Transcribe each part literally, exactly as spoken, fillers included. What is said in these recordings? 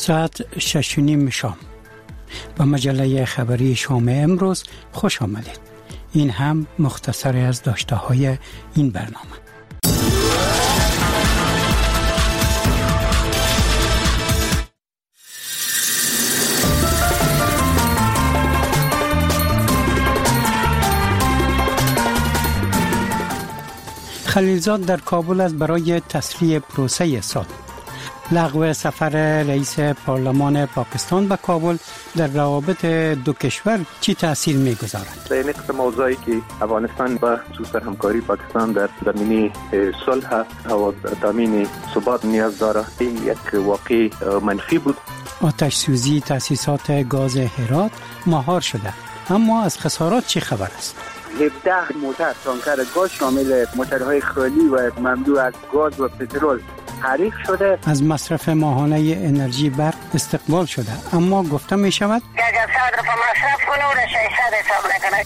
ساعت شش و نیم شام به مجله خبری شام امروز خوش آمدید. این هم مختصری از داشته های این برنامه. خلیلزاد در کابل است برای تسریع پروسه صلح. لغو سفر رئیس پارلمان پاکستان به کابل در روابط دو کشور چی تأثیر می‌گذارد؟ در این قسم موضوعی که افغانستان با خصوص همکاری پاکستان در زمینه صلح و تامین ثبات نیاز دارد، یک واقع منفی بود. آتش سوزی تأسیسات گاز هرات مهار شده، اما از خسارات چی خبر است؟ هفده موتر تانکر گاز شامل موترهای خالی و مملو از گاز و پترول حریق شده. از مصرف ماهانه انرژی برق استقبال شده، اما گفته می شود که اگر صد رفع مصرف کنه و ششصد حساب نکنه.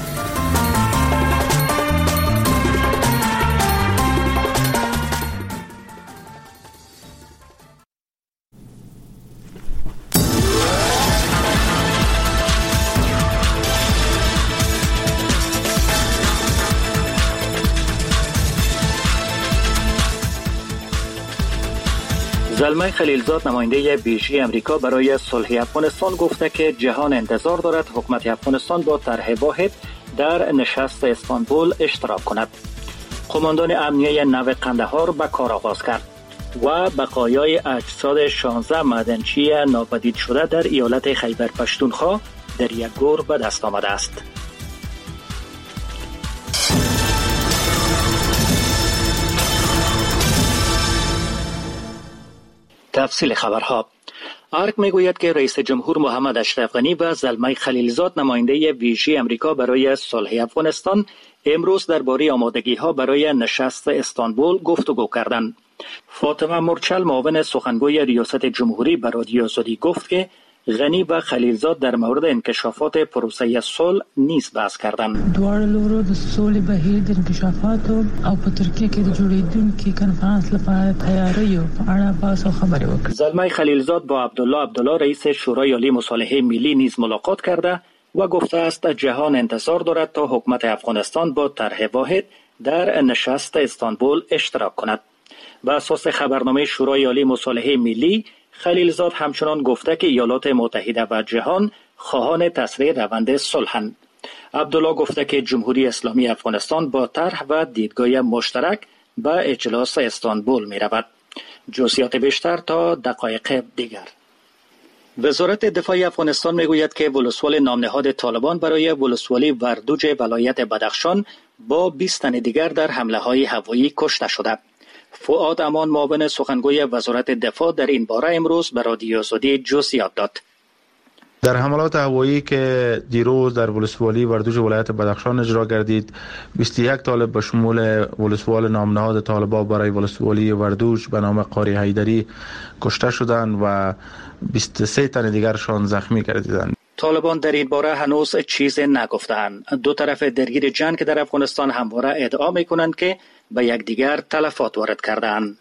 زلمه خلیلزاد نماینده ویژه امریکا برای صلح افغانستان گفته که جهان انتظار دارد حکومت افغانستان با طرح واحد در نشست استانبول اشتراک کند. قماندان امنیه نو قندهار به کار آغاز کرد و بقایای اجساد شانزده معدنچی ناپدید شده در ایالت خیبر پشتونخوا در یک گور به دست آمده است. تفصیل خبرها. ارک میگوید که رئیس جمهور محمد اشرف غنی و زلمه خلیلزاد نماینده ویژه امریکا برای صلح افغانستان امروز درباره آمادگی‌ها برای نشست استانبول گفتگو کردند. فاطمه مرچل معاون سخنگوی ریاست جمهوری به رادیو آزادی گفت که غنی و خلیلزاد در مورد انکشافات پروسه صلح نیز بحث کردند. دوار لورو د صلح بهیر د انکشافات او په ترکیه کې د جوړیدونکو کنفرانس لپاره تیاری او په اړه بحث او خبرې وکړه. زلمه خلیلزاد با عبدالله عبدالله رئیس شورای عالی مصالحه ملی نیز ملاقات کرده و گفته است جهان انتظار دارد تا حکومت افغانستان با طرح واحد در نشست استانبول اشتراک کند. بر اساس خبرنامه شورای عالی مصالحه ملی، خلیلزاد همچنان گفته که ایالات متحده و جهان خواهان تسریع روند صلحند. عبدالله گفته که جمهوری اسلامی افغانستان با طرح و دیدگاه مشترک به اجلاس استانبول می رود. جزئیات بیشتر تا دقایق دیگر. وزارت دفاع افغانستان می گوید که ولسوال نامنهاد طالبان برای ولسوالی وردوج ولایت بدخشان با بیست تن دیگر در حمله های هوایی کشته شده. فؤاد امان معاون سخنگوی وزارت دفاع در این باره امروز به رادیو آزادی جزئیات داد. در حملات هوایی که دیروز در ولسوالی وردوج ولایت بدخشان اجرا گردید، بیست و یک طالب به شمول ولسوال نامنهاد طالبان برای ولسوالی وردوج به نام قاری حیدری کشته شدند و بیست و سه تن دیگرشان زخمی گردیدند. طالبان در این باره هنوز چیز نگفتند. دو طرف درگیر جنگ در افغانستان همواره ادعا می‌کنند که به یکدیگر تلفات وارد کردند.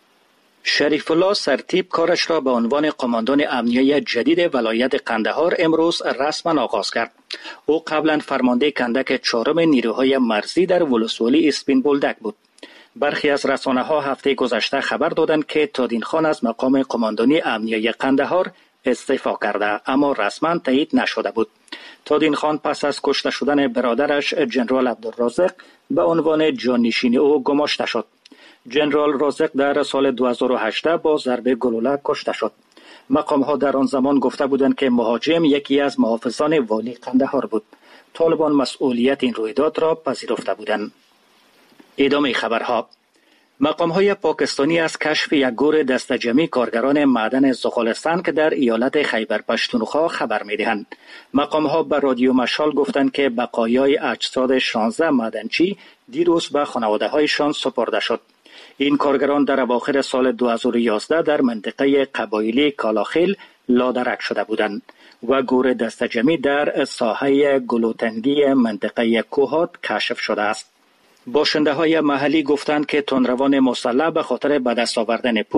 شریف الله سرتیپ کارش را به عنوان قماندان امنیه جدید ولایت قندهار امروز رسما آغاز کرد. او قبلا فرمانده کندک چهارم نیروهای مرزی در ولسوالی اسپین بولدک بود. برخی از رسانه‌ها هفته گذشته خبر دادند که تادین خان از مقام قماندانی امنیه قندهار استعفا کرده، اما رسما تایید نشده بود. تادین خان پس از کشته شدن برادرش جنرال عبدالرازق به عنوان جانشین او گماشته شد. جنرال رازق در سال دو هزار و هشت با ضربه گلوله کشته شد. مقام‌ها در آن زمان گفته بودند که مهاجم یکی از محافظان والی قندهار بود. طالبان مسئولیت این رویداد را پذیرفته بودند. ادامه خبرها. مقام‌های پاکستانی از کشف یک گور دسته‌جمعی کارگران معدن زغالستان که در ایالت خیبر پشتونخوا خبر می‌دهند. مقام‌ها به رادیو مشال گفتند که بقایای اجساد شانزده معدنچی دیروز به خانواده‌هایشان سپرده شد. این کارگران در اواخر سال دو هزار و یازده در منطقه قبایلی کالاخیل لادرک شده بودند و گور دسته‌جمعی در ساحه گلوتنگی منطقه کوهات کشف شده است. باشنده های محلی گفتند که تندروان مسلح به خاطر به دست آوردن پول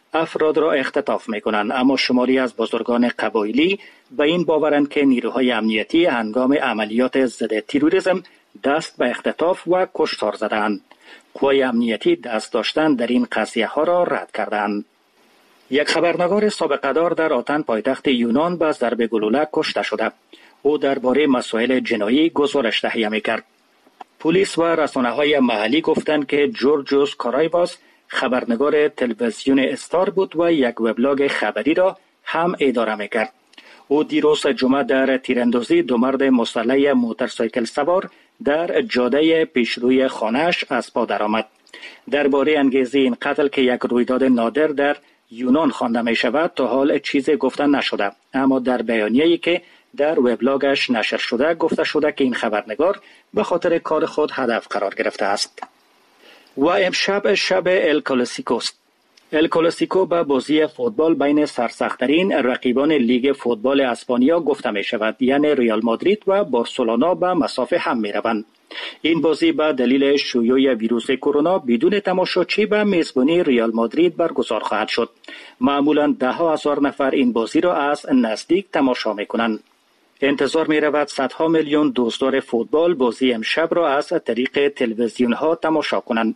افراد را اختطاف میکنند، اما شماری از بزرگان قبایلی به این باورند که نیروهای امنیتی هنگام عملیات ضد تروریسم دست به اختطاف و کشتار زدند. قوای امنیتی دست داشتن در این قضیه ها را رد کردند. یک خبرنگار سابقه دار در آتن پایتخت یونان به ضرب گلوله کشته شده. او درباره مسائل جنایی گزارش تهیه می‌کرد. پلیس و رسانه‌های محلی گفتند که جورجوس کارایواس خبرنگار تلویزیون استار بود و یک وبلاگ خبری را هم اداره می‌کرد. او دیروز جمعه در تیراندازی دو مرد مسلح موتورسایکل سوار در جاده پیشروی خانه‌اش از پا درآمد. درباره انگیزه این قتل که یک رویداد نادر در یونان خوانده می شود تا حال چیزی گفته نشده، اما در بیانیه‌ای که در وبلاگش نشر شده گفته شده که این خبرنگار به خاطر کار خود هدف قرار گرفته است. و امشب شب ال کلاسیکو است. ال کلاسیکو به بازی فوتبال بین سرسخت‌ترین رقیبان لیگ فوتبال اسپانیا گفته می شود، یعنی ریال مادرید و بارسلونا به مسافه هم می روند. این بازی به دلیل شیوع ویروس کرونا بدون تماشاچی به میزبانی ریال مادرید برگزار خواهد شد. معمولاً ده ها هزار نفر این بازی را از نزدیک تماشا می کنند. انتظار می رود صدها میلیون دوستدار فوتبال بازی امشب را از طریق تلویزیون ها تماشا کنند.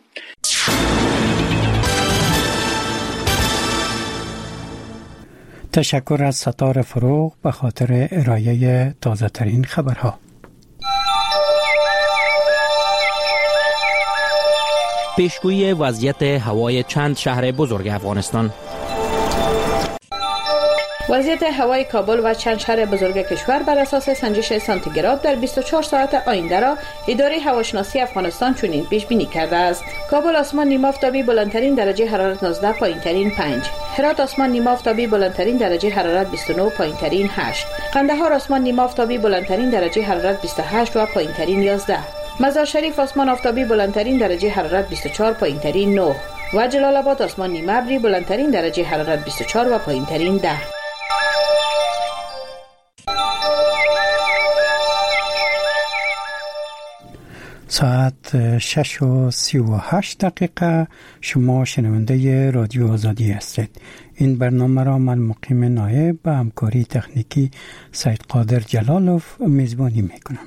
تشکر از ستاره فروغ به خاطر ارائه تازه ترین خبرها. پیشگویی وضعیت هوای چند شهر بزرگ افغانستان. وضعیت هوای کابل و چند شهر بزرگ کشور بر اساس سنجش سانتیگراد در بیست و چهار ساعت آینده را اداره هواشناسی افغانستان چنین پیش بینی کرده است: کابل آسمان نیمه آفتابی بلندترین درجه حرارت نوزده، پایینترین پنج. هرات آسمان نیمه آفتابی بلندترین درجه حرارت بیست و نه، پایینترین هشت. قندهار آسمان نیمه آفتابی بلندترین درجه حرارت بیست و هشت و پایینترین یازده. مزار شریف آسمان آفتابی بلندترین درجه حرارت بیست و چهار، پایینترین نه. و جلال آباد آسمان نیمه ابری بلندترین درجه حرارت بیست و چهار و پایینترین ده. ساعت شش و سی و هشت دقیقه. شما شنونده رادیو آزادی هستید. این برنامه را من مقیم نایب به همکاری تکنیکی سید قادر جلالوف میزبانی میکنم.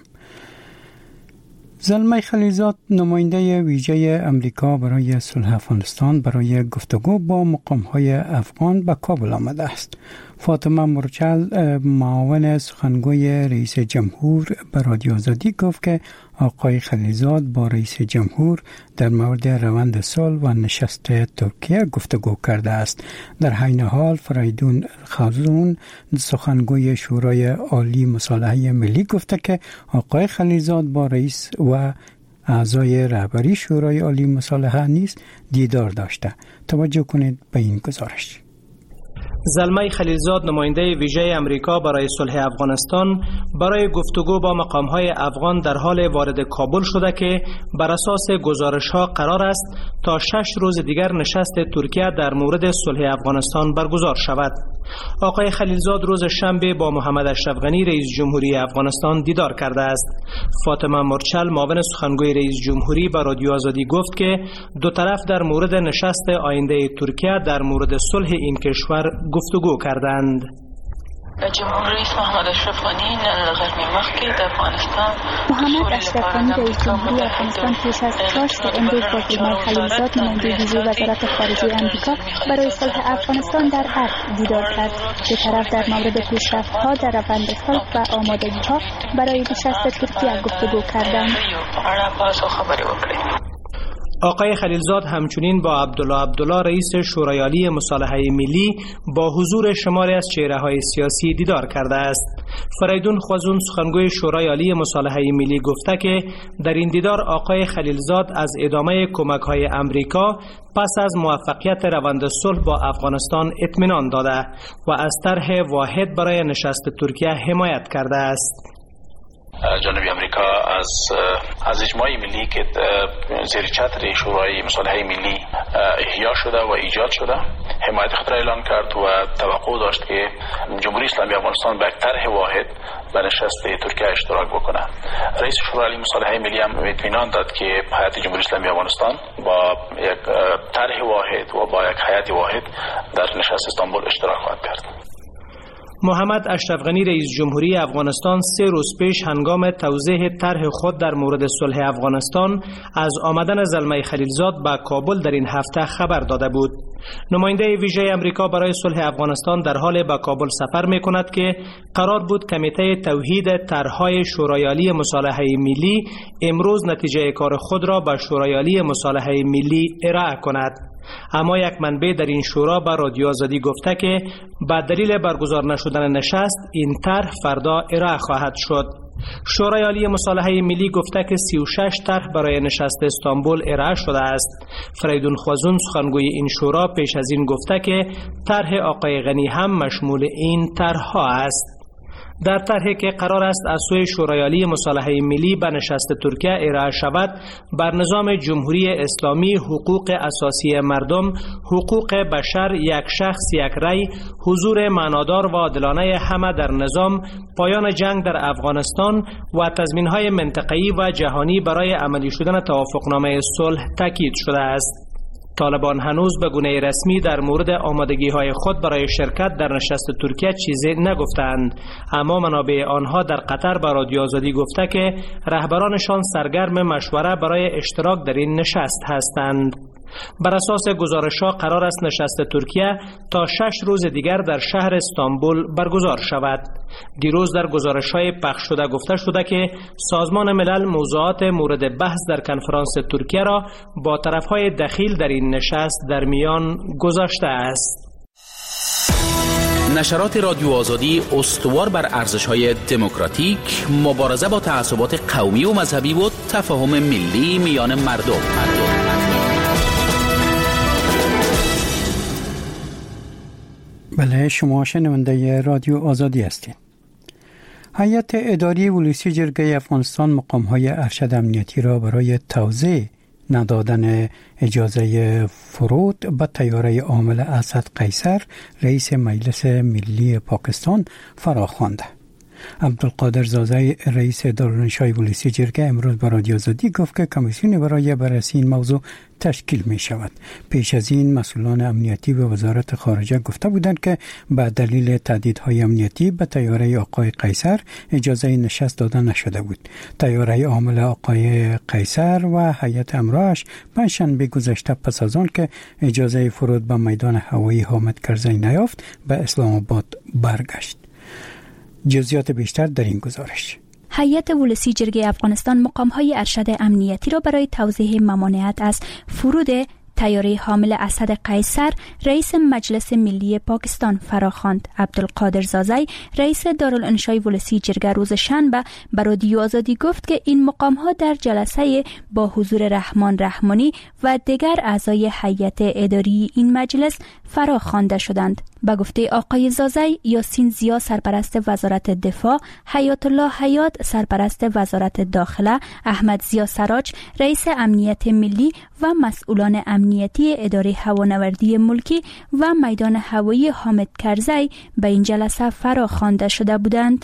زلمه خلیلزاد نماینده ویژه امریکا برای صلح افغانستان برای گفتگو با مقام‌های افغان به کابل آمده است. فاطمه مرچل معاون سخنگوی رئیس جمهور به رادیو آزادی گفت که آقای خلیلزاد با رئیس جمهور در مورد روند صلح و نشست ترکیه گفتگو کرده است. در حین حال فریدون خازون سخنگوی شورای عالی مصالحه ملی گفته که آقای خلیلزاد با رئیس و اعضای رهبری شورای عالی مصالحه نیز دیدار داشته. توجه کنید به این گزارش. زلمه خلیلزاد نماینده ویژه امریکا برای صلح افغانستان برای گفتگو با مقام‌های افغان در حال وارد کابل شده که بر اساس گزارش‌ها قرار است تا شش روز دیگر نشست ترکیه در مورد صلح افغانستان برگزار شود. آقای خلیلزاد روز شنبه با محمد اشرف غنی رئیس جمهوری افغانستان دیدار کرده است. فاطمه مرچل معاون سخنگوی رئیس جمهوری با رادیو آزادی گفت که دو طرف در مورد نشست آینده ترکیه در مورد صلح این کشور گفتگو کردند. جمهور رئیس محمد اشرف غنی نن مخکې د افغانستان محمد اشرف غنی رئیس جمهوری افغانستان پیش از چاشت امروز با زلمه خلیلزاد نماینده ویژه وزارت خارجه آمریکا برای صلح افغانستان در ارگ دیدار کرد. دو طرف در مورد پیشرفت‌ها در روند صلح و آمادگی‌ها برای نشست ترکیه گفتگو کردند. آقای خلیلزاد همچنین با عبدالله عبدالله رئیس شورای عالی مصالحه ملی با حضور شماری از چهره‌های سیاسی دیدار کرده است. فریدون خوازون سخنگوی شورای عالی مصالحه ملی گفته که در این دیدار آقای خلیلزاد از ادامه کمک‌های امریکا پس از موفقیت روند صلح با افغانستان اطمینان داده و از طرح واحد برای نشست ترکیه حمایت کرده است. جانب امریکا از از اجماع ملی که زیر چتر شورای مصالحه ملی احیا شده و ایجاد شده حمایت خود را اعلان کرد و توقع داشت که جمهوری اسلامی افغانستان به طرح واحد به نشست ترکیه اشتراک بکنه. رئیس شورای مصالحه ملی هم اطمینان داد که هیئت جمهوری اسلامی افغانستان با یک طرح واحد و با یک هیئت واحد در نشست استانبول اشتراک خواهد کرد. محمد اشرف غنی رئیس جمهوری افغانستان سه روز پیش هنگام توضیح طرح خود در مورد صلح افغانستان از آمدن زلمه خلیلزاد به کابل در این هفته خبر داده بود. نماینده ویژه امریکا برای صلح افغانستان در حال به کابل سفر می کند که قرار بود کمیته توحید طرح‌های شورای عالی مصالحه ملی امروز نتیجه کار خود را به شورای عالی مصالحه ملی ارائه کند. اما یک منبع در این شورا به رادیو آزادی گفته که به دلیل برگزار نشدن نشست این طرح فردا ارائه خواهد شد. شورای عالی مصالحه ملی گفته که سی و شش طرح برای نشست استانبول ارائه شده است. فریدون خوازون سخنگوی این شورا پیش از این گفته که طرح آقای غنی هم مشمول این طرح‌ها است. در طرحی که قرار است از سوی شورای عالی مصالحه ملی به نشست ترکیه ارائه شود بر نظام جمهوری اسلامی، حقوق اساسی مردم، حقوق بشر، یک شخص یک رأی، حضور معنادار و عادلانه همه در نظام، پایان جنگ در افغانستان و تضمین‌های منطقه‌ای و جهانی برای عملی شدن توافقنامه صلح تاکید شده است. طالبان هنوز به گونه رسمی در مورد آمادگی‌های خود برای شرکت در نشست ترکیه چیزی نگفتند، اما منابع آنها در قطر به رادیو آزادی گفته که رهبرانشان سرگرم مشوره برای اشتراک در این نشست هستند. بر اساس گزارش‌ها قرار است نشست ترکیه تا شش روز دیگر در شهر استانبول برگزار شود. دیروز در گزارش‌های پخش شده گفته شده که سازمان ملل موضوعات مورد بحث در کنفرانس ترکیه را با طرف‌های دخیل در این نشست در میان گذاشته است. نشرات رادیو آزادی استوار بر ارزش‌های دموکراتیک، مبارزه با تعصبات قومی و مذهبی و تفاهم ملی میان مردم. بله، شما شنونده رادیو آزادی هستید. هیئت اداری ولسی جرگه افغانستان مقام‌های ارشد امنیتی را برای توزیع ندادن اجازه فرود به طیاره حامل اسد قیصر رئیس مجلس ملی پاکستان فراخوانده. عبدالقادر زازای رئیس دارالانشای ولسی جرگه امروز به رادیو آزادی گفت که کمیسیون برای بررسی این موضوع تشکیل می شود. پیش از این مسئولان امنیتی و وزارت خارجه گفته بودند که به دلیل تهدیدهای امنیتی به طیاره آقای قیصر اجازه نشست داده نشده بود. طیاره حامل آقای قیصر و هیئت همراهش پنجشنبه گذشته پس از آن که اجازه فرود به میدان هوایی حامد کرزی نیافت به اسلام آباد برگشت. جزئیات بیشتر در این گزارش. هیئت ولسی جرگه افغانستان مقام‌های ارشد امنیتی را برای توضیح ممانعت از فرود طیاره حامل اسد قیصر رئیس مجلس ملی پاکستان فراخواند. عبدالقادر زازی رئیس دارالانشای ولسی جرگه روز شنبه به رادیو آزادی گفت که این مقام‌ها در جلسه با حضور رحمان رحمانی و دیگر اعضای هیئت اداری این مجلس فراخوانده شدند. به گفته آقای زازی، یاسین زیا سرپرست وزارت دفاع، حیات الله حیات سرپرست وزارت داخله، احمد زیا سراج رئیس امنیت ملی و مسئولان امنیتی اداره هوانوردی ملکی و میدان هوایی حامد کرزی به این جلسه فراخوانده شده بودند.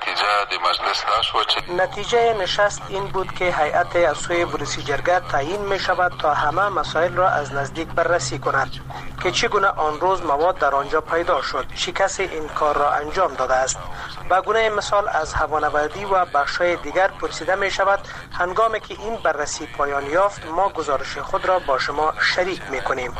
نتیجه نشست این بود که هیئت از سوی ولسی جرگه تعیین می شود تا همه مسائل را از نزدیک بررسی کند که چگونه آن روز مواد در آنجا پیدا شد. شکست این کار را انجام داده است. به گونه مثال از هوانوردی و بخش‌های دیگر پرسیده می شود. هنگامی که این بررسی پایان یافت ما گزارش خود را با شما شریک می کنیم.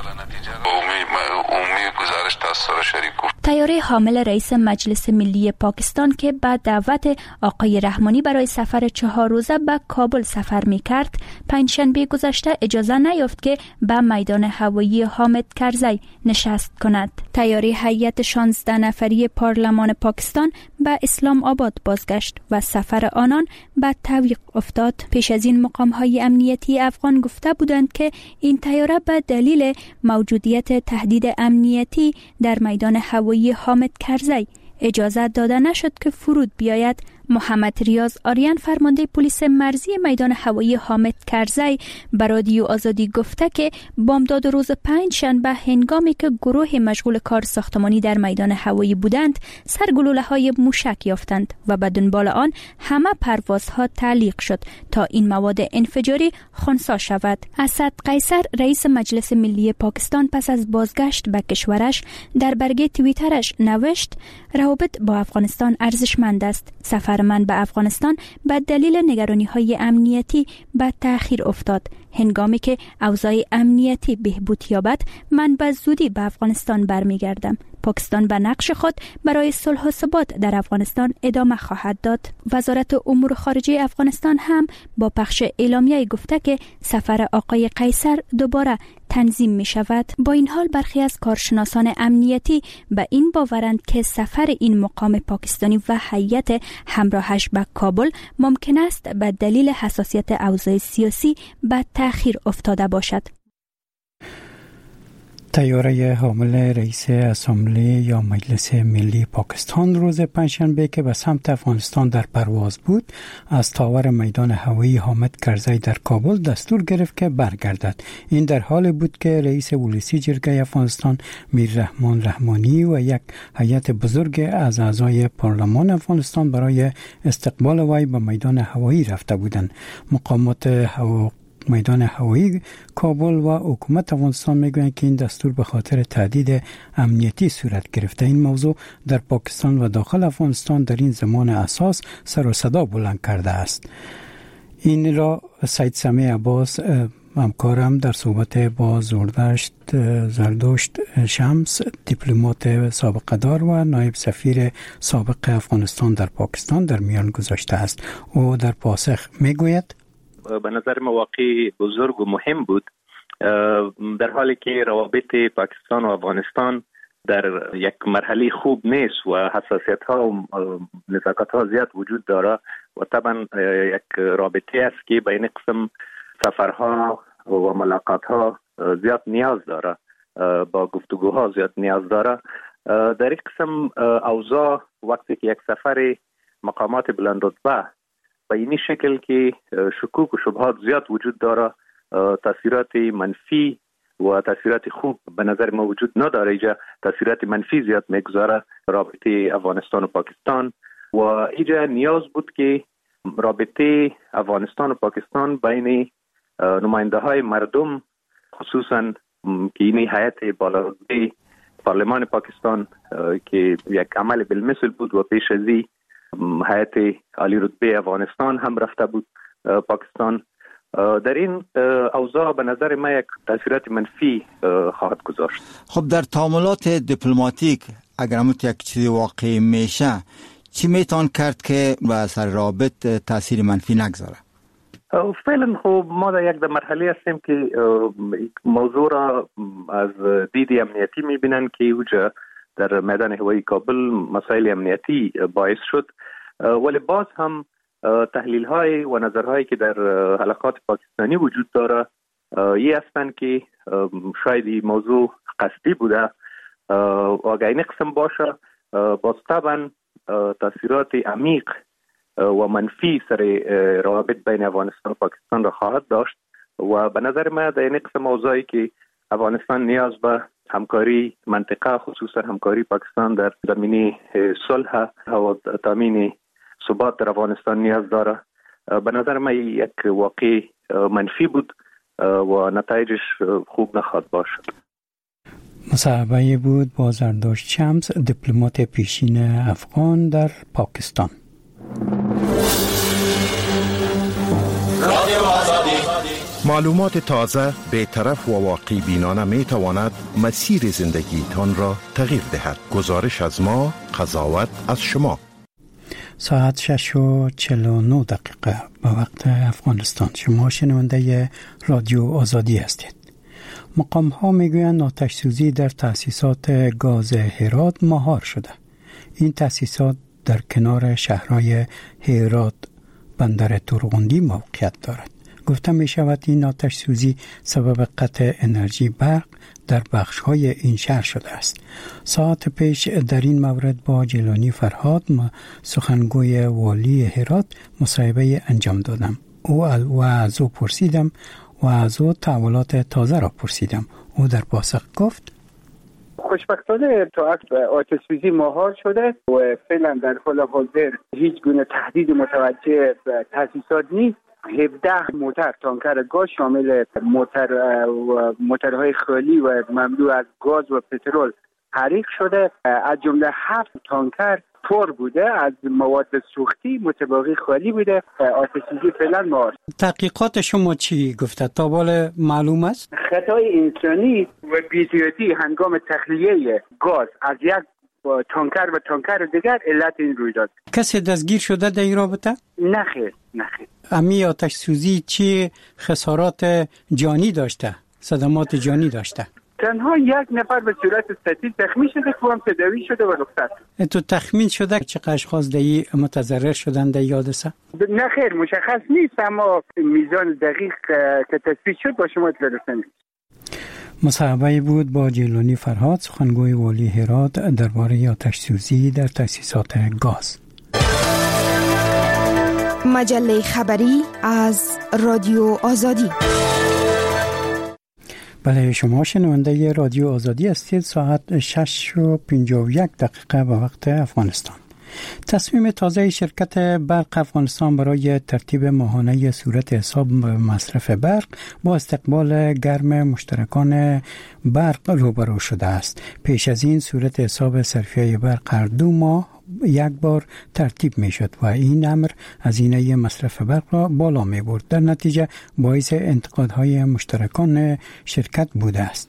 طیاره حامل رئیس مجلس ملی پاکستان که بعد دعوت آقای رحمانی برای سفر چهار روزه به کابل سفر می کرد، پنجشنبه گذشته اجازه نیافت که به میدان هوایی حامد کرزی نشست کند. طیاره هیئت شانزده نفری پارلمان پاکستان به اسلام آباد بازگشت و سفر آنان به تعویق افتاد. پیش از این مقام‌های امنیتی افغان گفته بودند که این طیاره به دلیل موجودیت تهدید امنیتی در میدان هوایی حامد کرزی اجازه داده نشد که فرود بیاید محمد ریاض آریان فرمانده پلیس مرزی میدان هوایی حامد کرزی به رادیو آزادی گفته که بامداد روز پنج شنبه هنگامی که گروه مشغول کار ساختمانی در میدان هوایی بودند سر گلوله‌های موشک یافتند و به دنبال آن همه پروازها تعلیق شد تا این مواد انفجاری خنثی شود. اسد قیصر رئیس مجلس ملی پاکستان پس از بازگشت به کشورش در برگه توییترش نوشت روابط با افغانستان ارزشمند است. سفر من به افغانستان به دلیل نگرانی‌های امنیتی به تأخیر افتاد. هنگامی که اوضاع امنیتی بهبود یابد من به زودی به افغانستان برمیگردم. پاکستان به نقش خود برای صلح و ثبات در افغانستان ادامه خواهد داد. وزارت امور خارجه افغانستان هم با پخش اعلامیه گفته که سفر آقای قیصر دوباره تنظیم می شود. با این حال برخی از کارشناسان امنیتی به این باورند که سفر این مقام پاکستانی و هیئت همراهش به کابل ممکن است به دلیل حساسیت اوضاع سیاسی به تأخیر افتاده باشد. طیاره حامل رئیس اسامبله یا مجلس ملی پاکستان روز پنجشنبه که به سمت افغانستان در پرواز بود از تاور میدان هوایی حامد کرزی در کابل دستور گرفت که برگردد. این در حالی بود که رئیس ولسی جرگه افغانستان میر رحمان رحمانی و یک هیئت بزرگ از اعضای پارلمان افغانستان برای استقبال وی به میدان هوایی رفته بودند. مقامات هوا میدان هوایی کابل و حکومت افغانستان میگویند که این دستور به خاطر تهدید امنیتی صورت گرفته. این موضوع در پاکستان و داخل افغانستان در این زمان اساس سر و صدا بلند کرده است. این را سید سمیع عباس همکارم در صحبت با زردشت زردشت شمس دیپلمات سابقه دار و نایب سفیر سابق افغانستان در پاکستان در میان گذاشته است. او در پاسخ میگوید به نظر من واقعی بزرگ و مهم بود در حالی که روابط پاکستان و افغانستان در یک مرحله خوب نیست و حساسیت ها و نزاکت ها زیاد وجود داره و طبعا یک رابطه است که بین قسم سفرها و ملاقات ها زیاد نیاز داره، با گفتگوها زیاد نیاز داره. در این قسم اوضاع وقتی که یک سفر مقامات بلند رتبه به این شکل که شکوک و شبهات زیاد وجود داره، تاثیرات منفی و تاثیرات خوب به نظر ما وجود نداره. اینجا تاثیرات منفی زیاد میگذاره رابطه افغانستان و پاکستان و اینجا نیاز بود که رابطه افغانستان و پاکستان بین نماینده های مردم، خصوصا که این هیئت بالارتبه پارلمان پاکستان که یک عمل بالمثل بود و پیش از این هیئت عالی رتبه افغانستان هم رفته بود پاکستان، در این اوضاع به نظر ما یک تاثیرات منفی خواهد گذاشت. خب در تعاملات دیپلماتیک اگر همون یک چیزی واقعی میشه چی میتون کرد که به سر رابط تاثیر منفی نگذاره؟ فعلا خب ما در یک مرحله هستیم که موضوع را از دید امنیتی میبینن که اوجا در میدان هوایی کابل مسائل امنیتی باعث شد، ولی باز هم تحلیل های و نظرهایی که در حلقات پاکستانی وجود داره یه هستن که شاید این موضوع قصدی بوده و اگر این قسم باشه باز طبعا تاثیرات عمیق و منفی سر روابط بین افغانستان و پاکستان را خواهد داشت و به نظر من در این قسم موضوعی که افغانستان نیاز به همکاری منطقه، خصوصا همکاری پاکستان در زمینه صلح و تامین ثبات در افغانستان نیاز داره، به نظر من یک واقع منفی بود و نتایجش خوب نخواهد باشد. مصاحبه بود با زردشت شمس دیپلمات پیشین افغان در پاکستان. معلومات تازه، بی‌طرف و واقعی بینانه می تواند مسیر زندگی تان را تغییر دهد. گزارش از ما، قضاوت از شما. ساعت شش و چهل و نه دقیقه به وقت افغانستان. شما شنونده رادیو آزادی هستید. مقام ها میگویند آتش سوزی در تأسیسات گاز هرات مهار شده. این تأسیسات در کنار شهرهای هرات، بندر تورغندی موقعیت دارد. گفته می شود این آتش سوزی سبب قطع انرژی برق در بخش های این شهر شده است. ساعت پیش در این مورد با جیلانی فرهاد سخنگوی والی هرات مصاحبه انجام دادم. او و از او پرسیدم و از او تحولات تازه را پرسیدم. او در پاسخ گفت: خوشبختانه تا آتش سوزی مهار شده و فعلا در حال حاضر هیچ گونه تهدید متوجه تاسیسات نیست. هفده موتر تانکر گاز شامل موتر و موترهای خالی و مملو از گاز و پترول حریق شده. از جمله هفت تانکر پر بوده از مواد سوختی، متباقی خالی بوده. آتش سوزی فعلا مهار. تحقیقات شما چی گفته؟ تا بالا معلوم است خطای انسانی و بی‌احتیاطی هنگام تخلیه گاز از یک تانکر و تانکر دیگر علت این رویداد. کسی دستگیر شده در این رابطه؟ نه خیر، نه خیر. امی آتش سوزی چی خسارات جانی داشته؟ صدمات جانی داشته؟ تنها یک نفر به صورت سطحی زخمی شده که هم تداوی شده و رخصت. تو تخمین شده چه اشخاص دایی متضرر شدن در یادسه؟ نه خیر، مشخص نیست، اما میزان دقیق که تثبیت شد با شما اطلاع رسانی. مصاحبه بود با جیلانی فرهاد سخنگوی والی هرات درباره آتش سوزی در تأسیسات گاز. مجله خبری از رادیو آزادی. بله، شما شنونده رادیو آزادی هستید. ساعت شش و پنجاه و یک دقیقه به وقت افغانستان. تصمیم تازه شرکت برق افغانستان برای ترتیب ماهانه صورت حساب مصرف برق با استقبال گرم مشترکان برق روبرو شده است. پیش از این صورت حساب صرفیه برق هر دو ماه یک بار ترتیب می شد و این امر هزینه مصرف برق را بالا می برد. در نتیجه باعث انتقادهای مشترکان شرکت بوده است.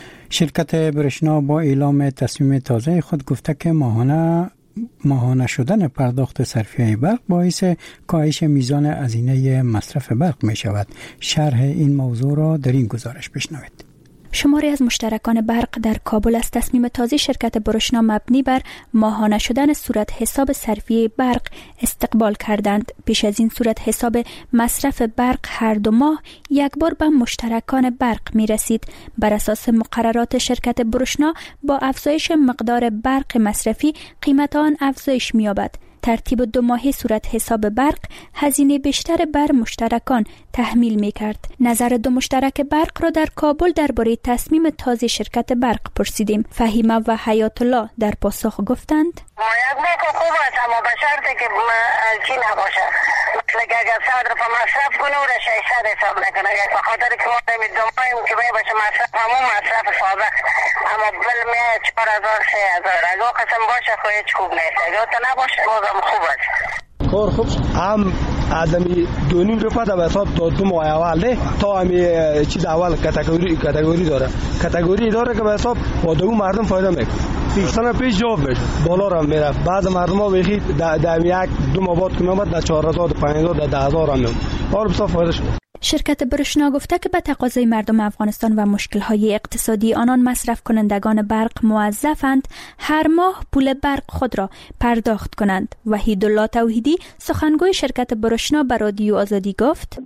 شرکت برشنا با اعلام تصمیم تازه خود گفته که ماهانه ماهانه شدن پرداخت صرفیه برق باعث کاهش میزان هزینه مصرف برق می شود. شرح این موضوع را در این گزارش بشنوید. شماری از مشترکان برق در کابل از تصمیم تازه شرکت برشنا مبنی بر ماهانه شدن صورت حساب صرفیه برق استقبال کردند. پیش از این صورت حساب مصرف برق هر دو ماه یک بار به مشترکان برق می رسید. بر اساس مقررات شرکت برشنا با افزایش مقدار برق مصرفی قیمت آن افزایش می یابد. ترتیب دو ماهه صورت حساب برق هزینه بیشتر بر مشترکان تحمیل می کرد. نظر دو مشترک برق را در کابل درباره تصمیم تازه شرکت برق پرسیدیم. فهیمه و حیات الله در پاسخ گفتند: یک ماه خوب است، اما به شرطی که چی نباشه، مثل که اگر صد رو مصرف کنه و ششصد حساب نکنه، به خاطر که ما دمی دو ماهیم که باشه مصرف همون مصرف سابق، اما بل میه چهار هزار سه هزار. اگه قسم باشه خو هیچ خوب نیست، اگه تا نباشه بازم خوب است. کار خوب هم آدمی دونیم رفت به حساب تا دو ماه اول ده تا همی چیز اول کاتگوری کاتگوری داره کاتگوری داره که به حساب با دو مردم فایده میکنه. سیستم پیش جواب میشه بالا را میره. بعض مردم ها بخی در یک دو ماه بعد که میاد در چهار هزار پنج هزار در ده هزار هم میاد. حالا بسیار فایده شد. شرکت برشنا گفته که به تقاضای مردم افغانستان و مشکل‌های اقتصادی آنان مصرف کنندگان برق موظفند هر ماه پول برق خود را پرداخت کنند. وحیدالله توحیدی سخنگوی شرکت برشنا به رادیو آزادی گفت: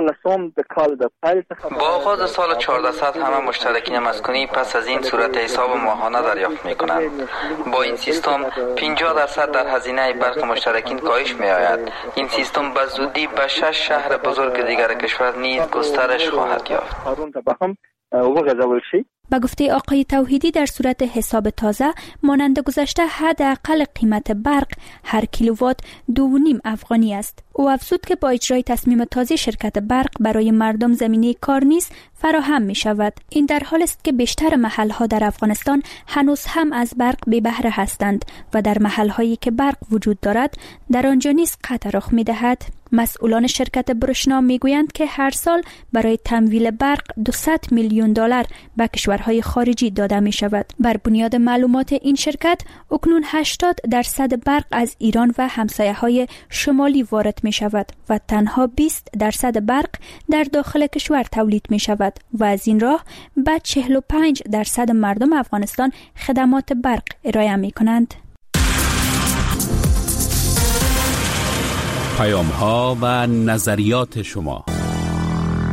با آغاز سال چهاردهصد همه مشترکین مسکونی پس از این صورت حساب ماهانه دریافت می‌کنند. با این سیستم پنجاه درصد در هزینه برق مشترکین کاهش می‌آید. این سیستم به زودی به شش شهر بزرگ دیگر کشور نیز گسترش خواهد یافت. با گفته آقای توحیدی در صورت حساب تازه مانند گذشته حداقل قیمت برق هر کیلووات دو و نیم افغانی است. او افزود که با اجرای تصمیم تازه شرکت برق برای مردم زمینه کار نیز فراهم می شود. این در حال است که بیشتر محلها در افغانستان هنوز هم از برق بی بهره هستند و در محلهایی که برق وجود دارد در آنجا نیز قطع رخ می دهد. مسئولان شرکت برشنا می گویند که هر سال برای تمویل برق دویست میلیون دلار به کشورهای خارجی داده می شود. بر بنیاد معلومات این شرکت اکنون هشتاد درصد برق از ایران و همسایه‌های شمالی وارد می شود و تنها بیست درصد برق در داخل کشور تولید می شود و از این راه به چهل و پنج درصد مردم افغانستان خدمات برق ارائه می کنند. پیام ها و نظریات شما.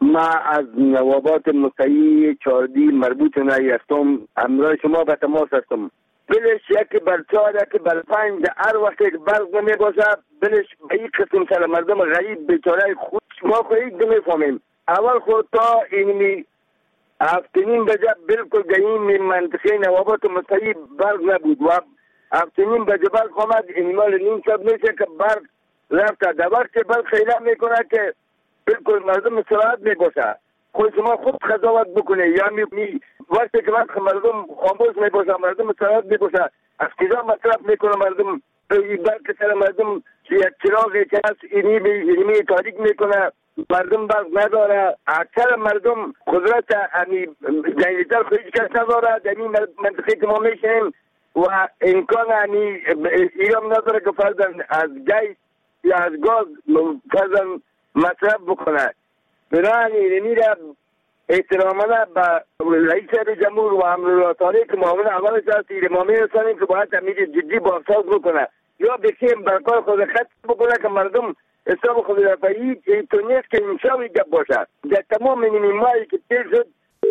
ما از نوابات مطیع چاردی مربوط نایی هستم، امرای شما به تماس هستم. بلش یکی بر چهار یکی بر پنج هر وقت یک برق نمی باشه بلش به این قسم سر مردم غریب بیچاره خود ما خواهید نمیفهمیم. اول خود تا اینمی هفتنین بجا بالکل گهیم منطقه نوابات مطیع برق نبود و هفتنین بجا برق آمد اینمال نیم شب میشه که برق رفته. در وقت برق خیلی میکنه که بالکل مردم سراحت میباشه. خود شما خود قضاوت بکنه یا می, می وقتی که وقت مردم خاموش میباشه مردم سراحت میباشه از کجا مصرف میکنه مردم برق سر مردم یک چراغی که هست اینی می اینی تاریک میکنه مردم برق نداره. اکثر مردم قدرت امی جنگیتر خودش کس نداره در این منطقه که ما میشنیم و امکان امی ایران نداره که فرضاً از گیس یا از گاز فرضاً مصرف بکنه. بنابراین اینی را احترامانا به رئیس جمهور و امرالله که معاون اولش هست ما میرسانیم که باید امیر جدی بازساز بکنه یا بکیم برکار خود خط بکنه که مردم حساب خود رفعی تو نیست که انشاوی گب باشه. در تمام این مایی که تیر شد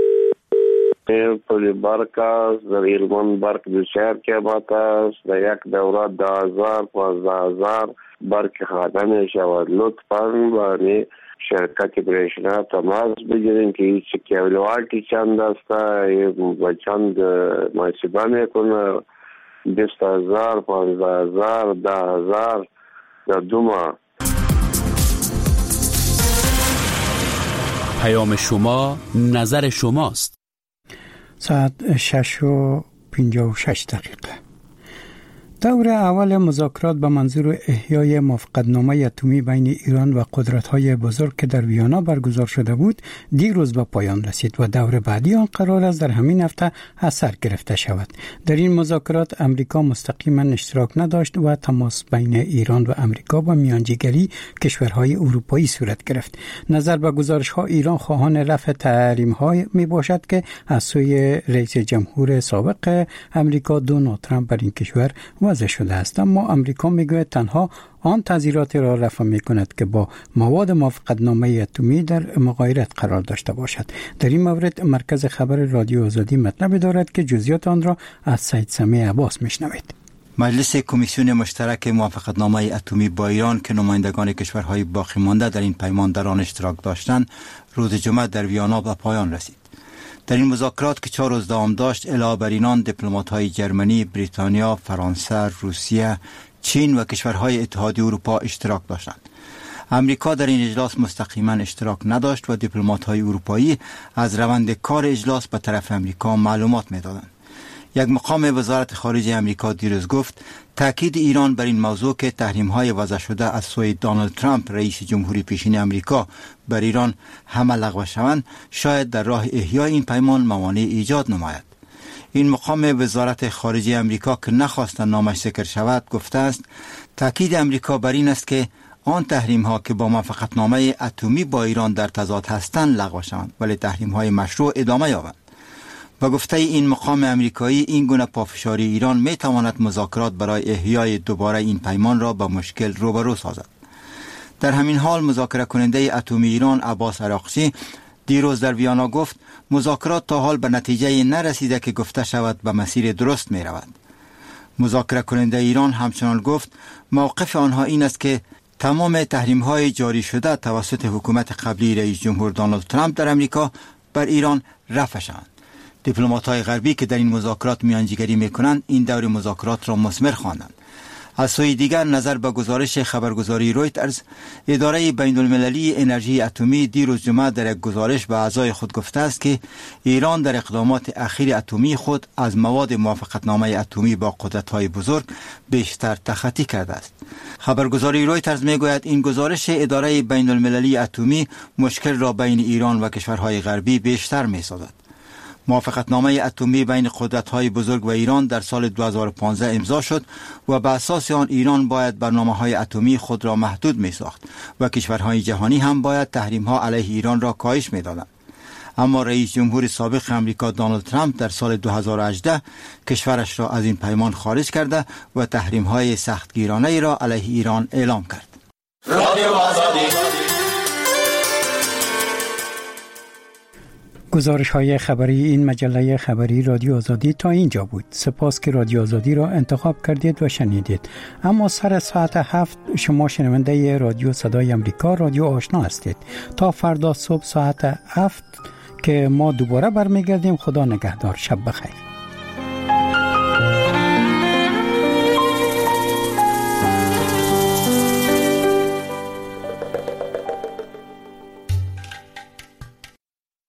پلی برق است، در ایلمان برق بسیار قیمت است. در یک دوره ده هزار پانزده هزار برق خواهده می شود. لطفاً بانی شرکت برشنا تماس بگیرین که هیچ کیلوواتی چند است و چند محاسبه میکنه. بیست هزار پانزده هزار ده هزار در دو ماه. پیام شما نظر شماست. ساعت شش و پنجاه و شش دقیقه. دور اول مذاکرات به منظور احیای موافقتنامه اتمی بین ایران و قدرت‌های بزرگ که در ویانا برگزار شده بود دیروز به پایان رسید و دور بعدی آن قرار است در همین هفته از سر گرفته شود. در این مذاکرات امریکا مستقیما اشتراک نداشت و تماس بین ایران و امریکا با میانجیگری کشورهای اروپایی صورت گرفت. نظر به گزارش‌ها ایران خواهان رفع تحریم‌ها میباشد که از سوی رئیس جمهور سابق امریکا دونالد ترامپ بر این کشور وضع شده است، اما امریکا میگوید تنها آن تعزیرات را رفع میکند که با مواد موافقتنامه اتمی در مغایرت قرار داشته باشد. در این مورد مرکز خبر رادیو آزادی مطلب دارد که جزئیات آن را از سید سمیع عباس میشنوید. مجلس کمیسیون مشترک موافقتنامه اتمی با ایران که نمایندگان کشورهای باقی مانده در این پیمان در آن اشتراک داشتند روز جمعه در ویانا به پایان رسید. در این مذاکرات که چهار روز دوام داشت علاوه بر اینان دیپلمات‌های جرمنی، بریتانیا، فرانسه، روسیه، چین و کشورهای اتحادیه اروپا اشتراک داشتند. امریکا در این اجلاس مستقیما اشتراک نداشت و دیپلمات‌های اروپایی از روند کار اجلاس به طرف امریکا معلومات می‌دادند. یک مقام وزارت خارجه امریکا دیروز گفت تاکید ایران بر این موضوع که تحریم‌های وضع شده از سوی دونالد ترامپ رئیس جمهوری پیشین امریکا بر ایران همه لغو شوند شاید در راه احیای این پیمان موانع ایجاد نماید. این مقام وزارت خارجه امریکا که نخواست نامش ذکر شود گفته است تاکید امریکا بر این است که آن تحریم‌ها که با موافقتنامه اتمی با ایران در تضاد هستند لغو شوند ولی تحریم‌های مشروع ادامه یابند. با گفته این مقام امریکایی این گونه پافشاری ایران می تواند مذاکرات برای احیای دوباره این پیمان را با مشکل روبرو سازد. در همین حال مذاکره کننده اتمی ایران عباس عراقچی دیروز در ویانا گفت مذاکرات تا حال به نتیجه نرسیده که گفته شود به مسیر درست می رود. مذاکره کننده ایران همچنان گفت موقف آنها این است که تمام تحریم های جاری شده توسط حکومت قبلی رئیس جمهور دونالد ترامپ در امریکا بر ایران رفع شوند. دیپلمات‌های غربی که در این مذاکرات میانجیگری میکنند این دور مذاکرات را مثمر خواندند. از سوی دیگر نظر به گزارش خبرگزاری رویترز اداره بین المللی انرژی اتمی دیروز جمعه در یک گزارش به اعضای خود گفته است که ایران در اقدامات اخیر اتمی خود از مواد موافقتنامه اتمی با قدرت‌های بزرگ بیشتر تخطی کرده است. خبرگزاری رویترز میگوید این گزارش اداره بین المللی اتمی مشکل را بین ایران و کشورهای غربی بیشتر می‌سازد. موافقتنامه اتمی بین قدرت‌های بزرگ و ایران در سال دو هزار و پانزده امضا شد و به اساس آن ایران باید برنامه‌های اتمی خود را محدود می‌ساخت و کشورهای جهانی هم باید تحریم‌ها علیه ایران را کاهش می‌دادند. اما رئیس جمهور سابق آمریکا دونالد ترامپ در سال دو هزار و هجده کشورش را از این پیمان خارج کرده و تحریم‌های سختگیرانه را علیه ایران اعلام کرد. رادیو آزادی گزارش های خبری این مجله خبری رادیو آزادی تا اینجا بود. سپاس که رادیو آزادی را انتخاب کردید و شنیدید. اما سر ساعت هفت شما شنونده رادیو صدای امریکا رادیو آشنا هستید. تا فردا صبح ساعت هفت که ما دوباره برمیگردیم. خدا نگهدار. شب بخیر.